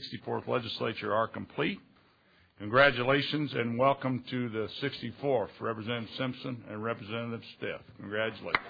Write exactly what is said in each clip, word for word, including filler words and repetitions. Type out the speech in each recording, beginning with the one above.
sixty-fourth Legislature are complete. Congratulations and welcome to the sixty-fourth, Representative Simpson and Representative Stiff. Congratulations.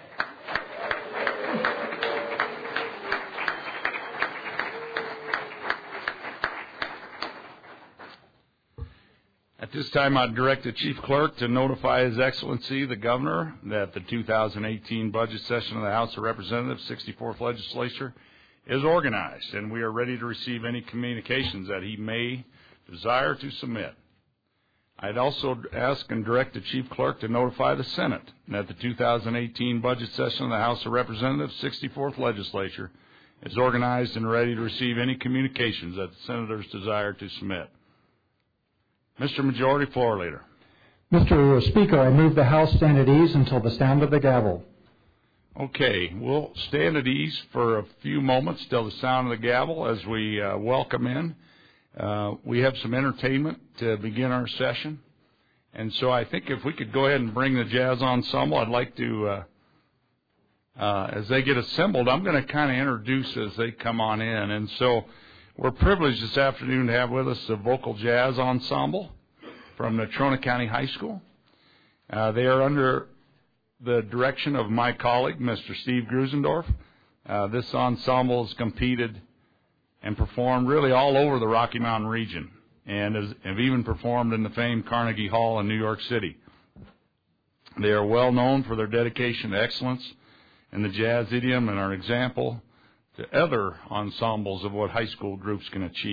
At this time, I direct the Chief Clerk to notify His Excellency, the Governor, that the two thousand eighteen budget session of the House of Representatives, sixty-fourth Legislature, is organized, and we are ready to receive any communications that he may desire to submit. I'd also ask and direct the Chief Clerk to notify the Senate that the two thousand eighteen budget session of the House of Representatives, sixty-fourth Legislature, is organized and ready to receive any communications that the Senators desire to submit. Mister Majority Floor Leader. Mister Speaker, I move the House stand at ease until the sound of the gavel. Okay, we'll stand at ease for a few moments till the sound of the gavel as we uh, welcome in. Uh, we have some entertainment to begin our session. And so I think if we could go ahead and bring the jazz ensemble, I'd like to, uh, uh, as they get assembled, I'm going to kind of introduce as they come on in. And so we're privileged this afternoon to have with us the vocal jazz ensemble from Natrona County High School. Uh, they are under the direction of my colleague, Mister Steve Grusendorf. Uh, this ensemble has competed and performed really all over the Rocky Mountain region and has, have even performed in the famed Carnegie Hall in New York City. They are well known for their dedication to excellence in the jazz idiom and are an example to other ensembles of what high school groups can achieve.